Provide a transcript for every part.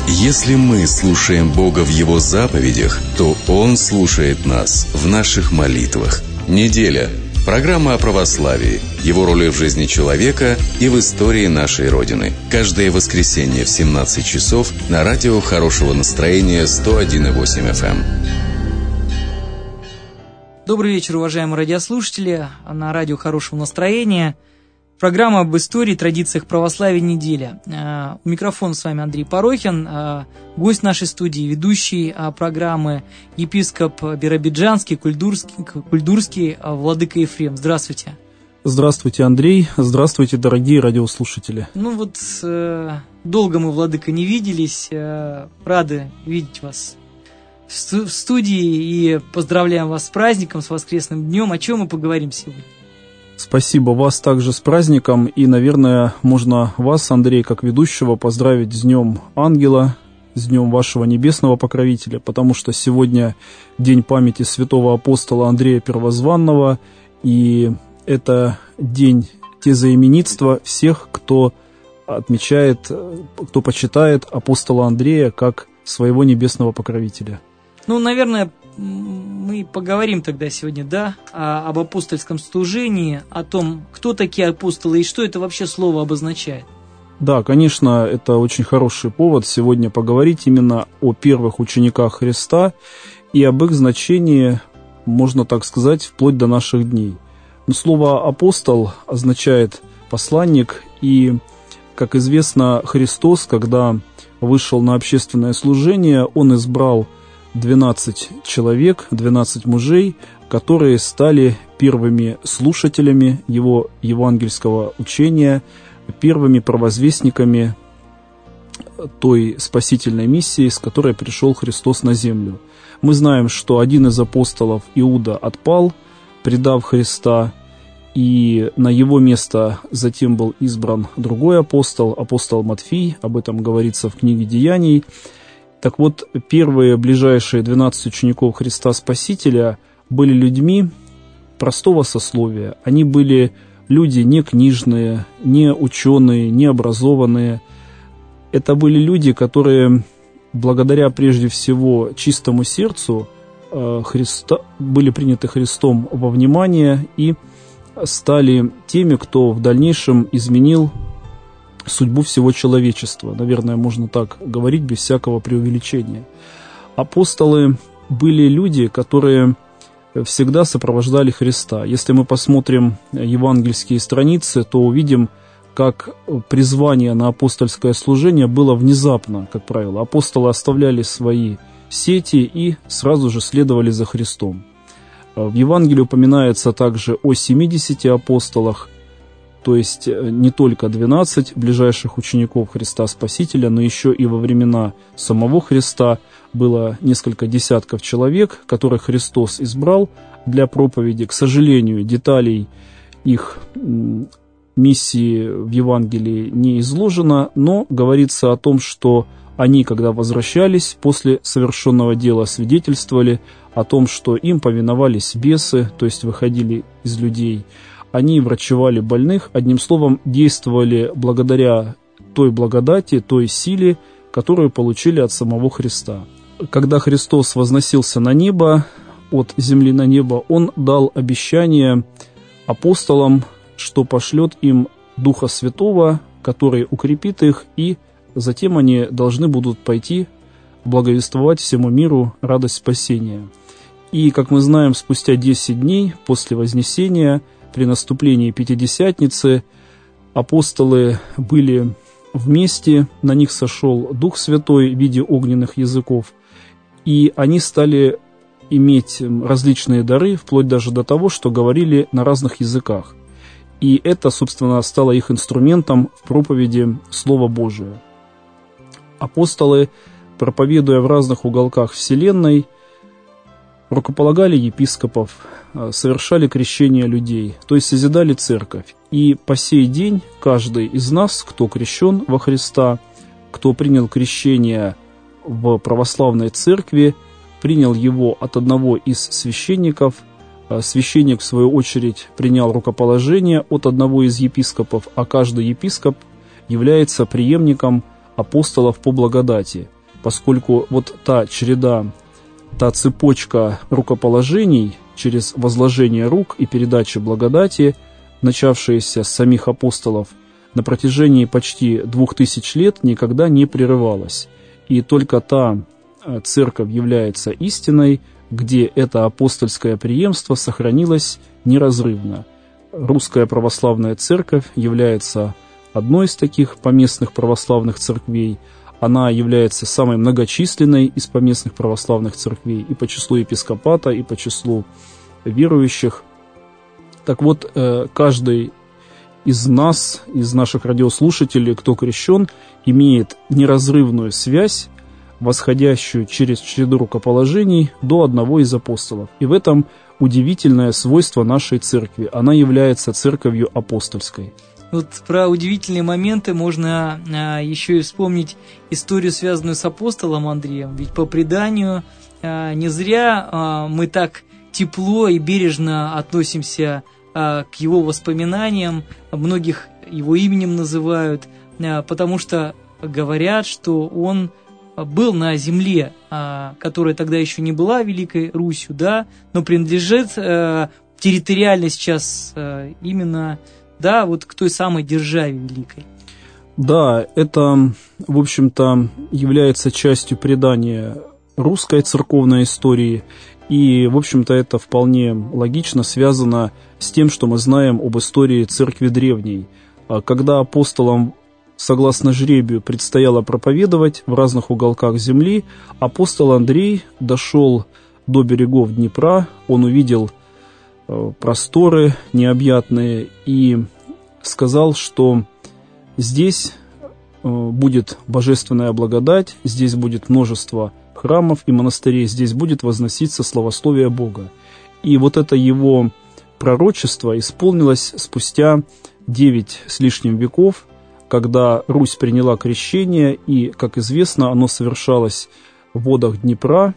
Если мы слушаем Бога в Его заповедях, то Он слушает нас в наших молитвах. Неделя. Программа о православии, его роли в жизни человека и в истории нашей Родины. Каждое воскресенье в 17 часов на радио хорошего настроения 101,8 FM. Добрый вечер, уважаемые радиослушатели. На радио хорошего настроения. Программа об истории и традициях православия «Неделя». У микрофона с вами Андрей Порохин, гость нашей студии, ведущий программы, епископ Биробиджанский, Кульдурский, владыка Ефрем. Здравствуйте. Здравствуйте, Андрей. Здравствуйте, дорогие радиослушатели. Долго мы, владыка, не виделись. Рады видеть вас в студии и поздравляем вас с праздником, с воскресным днем. О чем мы поговорим сегодня? Спасибо, вас также с праздником, и, наверное, можно вас, Андрей, как ведущего, поздравить с Днем Ангела, с Днем вашего небесного покровителя, потому что сегодня день памяти святого апостола Андрея Первозванного, и это день тезаименитства всех, кто отмечает, кто почитает апостола Андрея как своего небесного покровителя. Наверное, мы поговорим тогда сегодня, об апостольском служении, о том, кто такие апостолы и что это вообще слово обозначает. Да, конечно, это очень хороший повод сегодня поговорить именно о первых учениках Христа и об их значении, можно так сказать, вплоть до наших дней. Но слово «апостол» означает «посланник», и, как известно, Христос, когда вышел на общественное служение, Он избрал 12 человек, 12 мужей, которые стали первыми слушателями его евангельского учения, первыми провозвестниками той спасительной миссии, с которой пришел Христос на землю. Мы знаем, что один из апостолов, Иуда, отпал, предав Христа, и на его место затем был избран другой апостол, апостол Матфей, об этом говорится в книге «Деяний». Так вот, первые ближайшие 12 учеников Христа Спасителя были людьми простого сословия. Они были люди не книжные, не ученые, не образованные. Это были люди, которые благодаря прежде всего чистому сердцу Христа, были приняты Христом во внимание и стали теми, кто в дальнейшем изменил судьбу всего человечества. Наверное, можно так говорить без всякого преувеличения. Апостолы были люди, которые всегда сопровождали Христа. Если мы посмотрим евангельские страницы, то увидим, как призвание на апостольское служение было внезапно, как правило. Апостолы оставляли свои сети и сразу же следовали за Христом. В Евангелии упоминается также о 70 апостолах, то есть не только 12 ближайших учеников Христа Спасителя, но еще и во времена самого Христа было несколько десятков человек, которых Христос избрал для проповеди. К сожалению, деталей их миссии в Евангелии не изложено, но говорится о том, что они, когда возвращались после совершенного дела, свидетельствовали о том, что им повиновались бесы, то есть выходили из людей. Они врачевали больных, одним словом, действовали благодаря той благодати, той силе, которую получили от самого Христа. Когда Христос возносился на небо, от земли на небо, Он дал обещание апостолам, что пошлет им Духа Святого, который укрепит их, и затем они должны будут пойти благовествовать всему миру радость спасения. И, как мы знаем, спустя 10 дней после Вознесения, при наступлении Пятидесятницы, апостолы были вместе, на них сошел Дух Святой в виде огненных языков, и они стали иметь различные дары, вплоть даже до того, что говорили на разных языках. И это, собственно, стало их инструментом в проповеди Слова Божия. Апостолы, проповедуя в разных уголках вселенной, рукополагали епископов, совершали крещение людей, то есть созидали церковь. И по сей день каждый из нас, кто крещен во Христа, кто принял крещение в православной церкви, принял его от одного из священников, священник, в свою очередь, принял рукоположение от одного из епископов, а каждый епископ является преемником апостолов по благодати. поскольку вот та череда, та цепочка рукоположений через возложение рук и передачу благодати, начавшаяся с самих апостолов, на протяжении почти 2000 лет никогда не прерывалась. И только та церковь является истиной, где это апостольское преемство сохранилось неразрывно. Русская православная церковь является одной из таких поместных православных церквей. Она является самой многочисленной из поместных православных церквей и по числу епископата, и по числу верующих. Так вот, каждый из нас, из наших радиослушателей, кто крещен, имеет неразрывную связь, восходящую через череду рукоположений до одного из апостолов. И в этом удивительное свойство нашей церкви. Она является церковью апостольской. Вот про удивительные моменты можно еще и вспомнить историю, связанную с апостолом Андреем. Ведь по преданию не зря мы так тепло и бережно относимся к его воспоминаниям, многих его именем называют, потому что говорят, что он был на земле, которая тогда еще не была Великой Русью, да, но принадлежит территориально сейчас именно, да, вот к той самой державе великой. Да, это, в общем-то, является частью предания русской церковной истории, и, в общем-то, это вполне логично связано с тем, что мы знаем об истории церкви древней. Когда апостолам, согласно жребию, предстояло проповедовать в разных уголках земли, апостол Андрей дошел до берегов Днепра, он увидел просторы необъятные и сказал, что здесь будет божественная благодать, здесь будет множество храмов и монастырей, здесь будет возноситься славословие Бога. И вот это его пророчество исполнилось спустя 9 с лишним веков, когда Русь приняла крещение, и, как известно, оно совершалось в водах Днепра,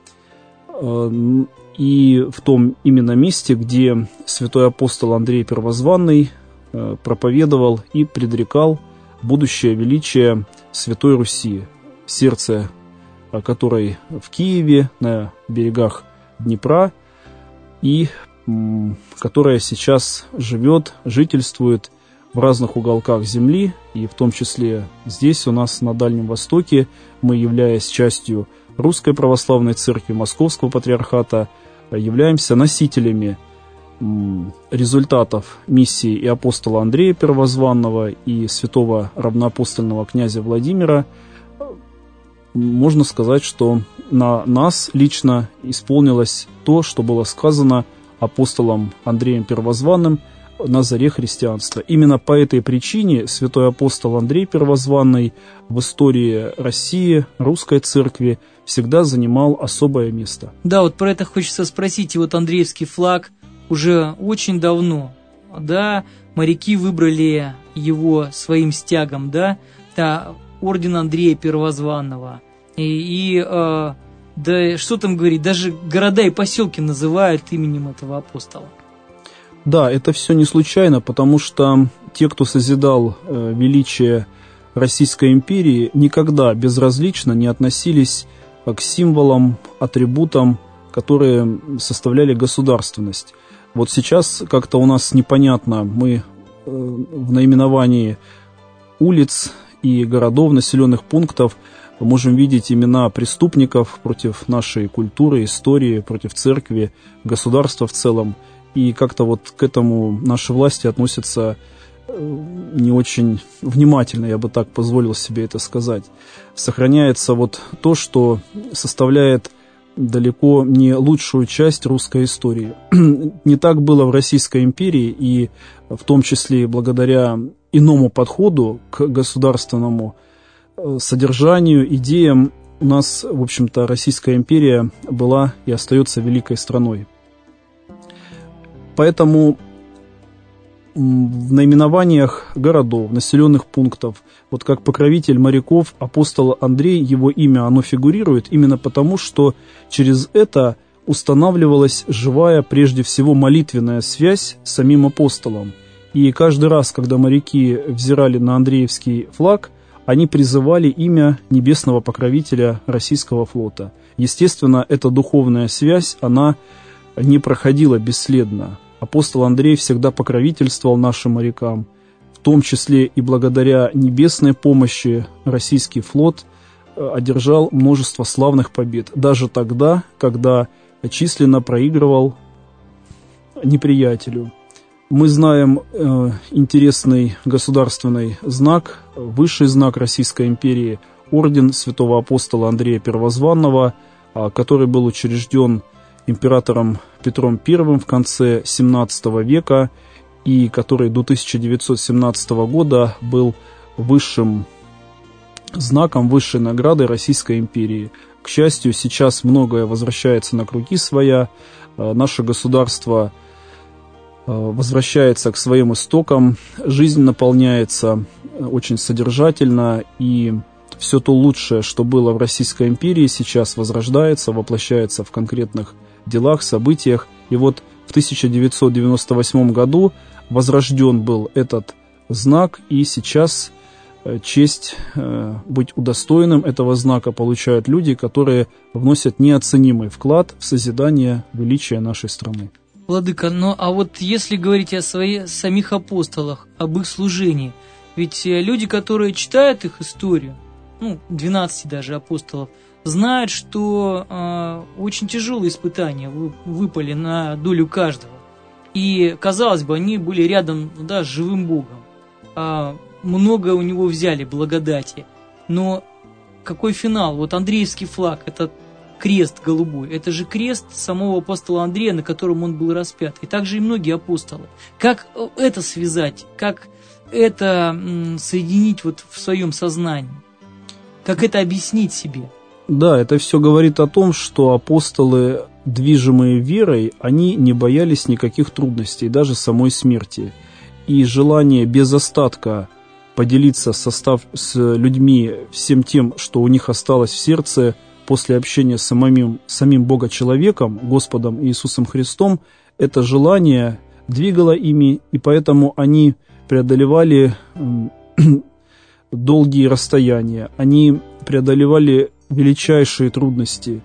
и в том именно месте, где святой апостол Андрей Первозванный проповедовал и предрекал будущее величие Святой Руси, сердце которой в Киеве, на берегах Днепра, и которая сейчас живет, жительствует в разных уголках земли, и в том числе здесь у нас на Дальнем Востоке, мы, являясь частью Русской Православной Церкви Московского Патриархата, являемся носителями результатов миссии и апостола Андрея Первозванного, и святого равноапостольного князя Владимира. Можно сказать, что на нас лично исполнилось то, что было сказано апостолом Андреем Первозванным на заре христианства. Именно по этой причине святой апостол Андрей Первозванный в истории России, русской церкви, всегда занимал особое место. Да, вот про это хочется спросить. И вот Андреевский флаг уже очень давно, да, моряки выбрали его своим стягом, да, орден Андрея Первозванного. Да что там говорить, даже города и поселки называют именем этого апостола. Да, это все не случайно, потому что те, кто созидал величие Российской империи, никогда безразлично не относились к символам, атрибутам, которые составляли государственность. Вот сейчас как-то у нас непонятно, мы в наименовании улиц и городов, населенных пунктов можем видеть имена преступников против нашей культуры, истории, против церкви, государства в целом. И как-то вот к этому наши власти относятся не очень внимательно, я бы так позволил себе это сказать. Сохраняется вот то, что составляет далеко не лучшую часть русской истории. Не так было в Российской империи, и в том числе благодаря иному подходу к государственному содержанию, идеям, у нас, в общем-то, Российская империя была и остается великой страной. Поэтому в наименованиях городов, населенных пунктов, вот как покровитель моряков, апостол Андрей, его имя, оно фигурирует именно потому, что через это устанавливалась живая, прежде всего, молитвенная связь с самим апостолом. И каждый раз, когда моряки взирали на Андреевский флаг, они призывали имя небесного покровителя российского флота. Естественно, эта духовная связь, она не проходила бесследно. Апостол Андрей всегда покровительствовал нашим морякам, в том числе и благодаря небесной помощи российский флот одержал множество славных побед, даже тогда, когда численно проигрывал неприятелю. Мы знаем интересный государственный знак, высший знак Российской империи, орден святого апостола Андрея Первозванного, который был учрежден императором Петром I в конце XVII века и который до 1917 года был высшим знаком, высшей наградой Российской империи. К счастью, сейчас многое возвращается на круги своя, наше государство возвращается к своим истокам, жизнь наполняется очень содержательно, и все то лучшее, что было в Российской империи, сейчас возрождается, воплощается в конкретных делах, событиях. И вот в 1998 году возрожден был этот знак, и сейчас честь быть удостоенным этого знака получают люди, которые вносят неоценимый вклад в созидание величия нашей страны. Владыка, а вот если говорить о самих апостолах, об их служении, ведь люди, которые читают их историю, 12 даже апостолов, знают, что очень тяжелые испытания выпали на долю каждого. И, казалось бы, они были рядом с живым Богом. Много у него взяли благодати. Но какой финал? Вот Андреевский флаг, это крест голубой, это же крест самого апостола Андрея, на котором он был распят. И также и многие апостолы. Как это связать? Как это соединить вот в своем сознании? Как это объяснить себе? Да, это все говорит о том, что апостолы, движимые верой, они не боялись никаких трудностей, даже самой смерти. И желание без остатка поделиться с людьми всем тем, что у них осталось в сердце после общения с самим Бога-человеком, Господом Иисусом Христом, это желание двигало ими, и поэтому они преодолевали долгие расстояния, они преодолевали величайшие трудности.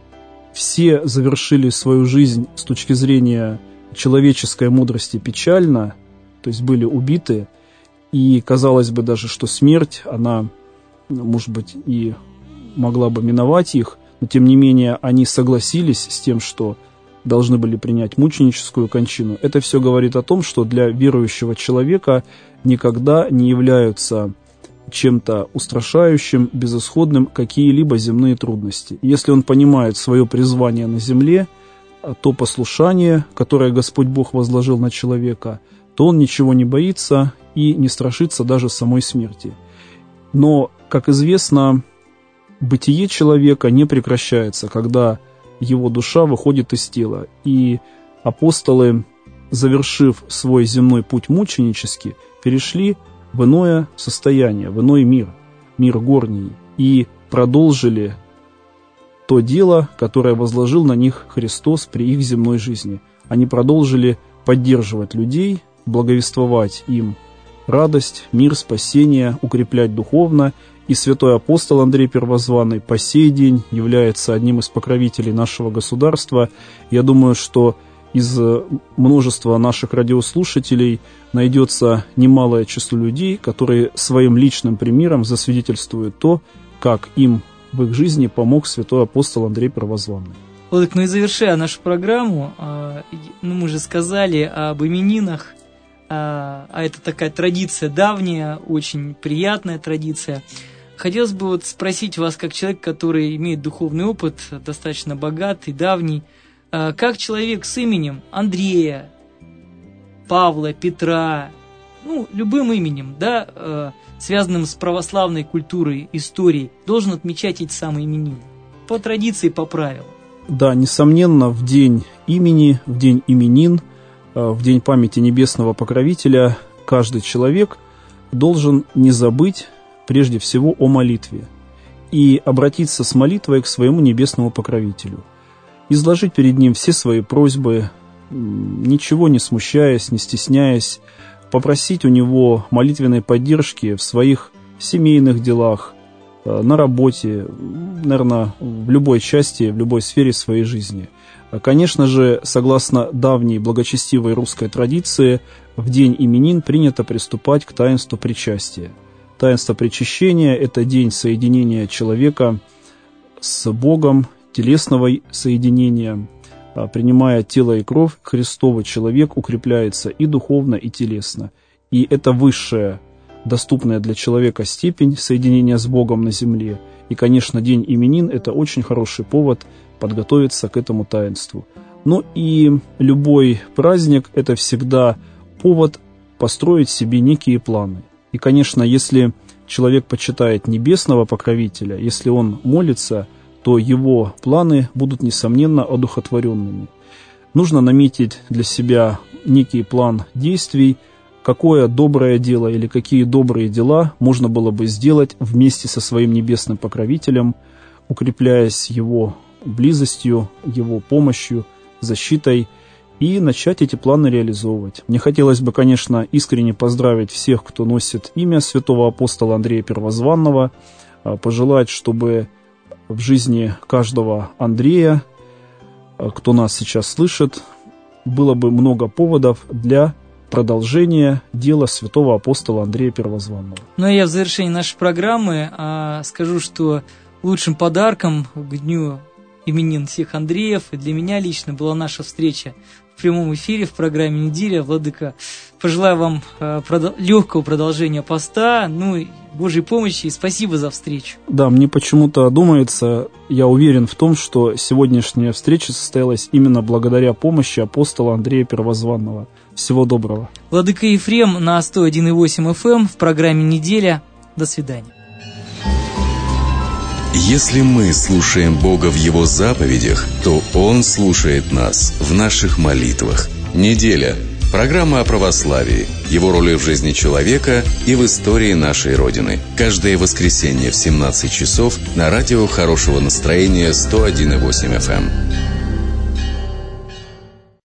Все завершили свою жизнь с точки зрения человеческой мудрости печально, то есть были убиты, и казалось бы даже, что смерть, она, может быть, и могла бы миновать их, но тем не менее они согласились с тем, что должны были принять мученическую кончину. Это все говорит о том, что для верующего человека никогда не являются чем-то устрашающим, безысходным какие-либо земные трудности. Если он понимает свое призвание на земле, то послушание, которое Господь Бог возложил на человека, то он ничего не боится и не страшится даже самой смерти. Но, как известно, бытие человека не прекращается, когда его душа выходит из тела. И апостолы, завершив свой земной путь мученически, перешли в иное состояние, в иной мир, мир горний, и продолжили то дело, которое возложил на них Христос при их земной жизни. Они продолжили поддерживать людей, благовествовать им радость, мир, спасение, укреплять духовно. И святой апостол Андрей Первозванный по сей день является одним из покровителей нашего государства. Я думаю, что из множества наших радиослушателей найдется немалое число людей, которые своим личным примером засвидетельствуют то, как им в их жизни помог святой апостол Андрей Первозванный. Владык, и завершая нашу программу, мы же сказали об именинах, а это такая традиция давняя, очень приятная традиция. Хотелось бы спросить вас, как человек, который имеет духовный опыт, достаточно богатый, давний, как человек с именем Андрея, Павла, Петра, любым именем, связанным с православной культурой, историей, должен отмечать эти самые именины? По традиции, по правилам. Да, несомненно, в день имени, в день именин, в день памяти небесного покровителя каждый человек должен не забыть прежде всего о молитве и обратиться с молитвой к своему небесному покровителю. Изложить перед ним все свои просьбы, ничего не смущаясь, не стесняясь, попросить у него молитвенной поддержки в своих семейных делах, на работе, наверное, в любой части, в любой сфере своей жизни. Конечно же, согласно давней благочестивой русской традиции, в день именин принято приступать к таинству причастия. Таинство причащения – это день соединения человека с Богом, телесного соединения. Принимая тело и кровь Христова, человек укрепляется и духовно, и телесно. И это высшая, доступная для человека степень соединения с Богом на земле. И, конечно, день именин – это очень хороший повод подготовиться к этому таинству. Ну и любой праздник – это всегда повод построить себе некие планы. И, конечно, если человек почитает небесного покровителя, если он молится, то его планы будут, несомненно, одухотворенными. Нужно наметить для себя некий план действий, какое доброе дело или какие добрые дела можно было бы сделать вместе со своим небесным покровителем, укрепляясь его близостью, его помощью, защитой, и начать эти планы реализовывать. Мне хотелось бы, конечно, искренне поздравить всех, кто носит имя святого апостола Андрея Первозванного, пожелать, чтобы в жизни каждого Андрея, кто нас сейчас слышит, было бы много поводов для продолжения дела святого апостола Андрея Первозванного. Ну и я в завершении нашей программы скажу, что лучшим подарком к дню именин всех Андреев и для меня лично была наша встреча в прямом эфире в программе «Неделя». Владыка, пожелаю вам легкого продолжения поста, ну и Божьей помощи, и спасибо за встречу. Да, мне почему-то думается, я уверен в том, что сегодняшняя встреча состоялась именно благодаря помощи апостола Андрея Первозванного. Всего доброго. Владыка Ефрем на 101,8 FM в программе «Неделя». До свидания. Если мы слушаем Бога в Его заповедях, то Он слушает нас в наших молитвах. Неделя. Программа о православии, его роли в жизни человека и в истории нашей Родины. Каждое воскресенье в 17 часов на радио хорошего настроения 101,8 FM.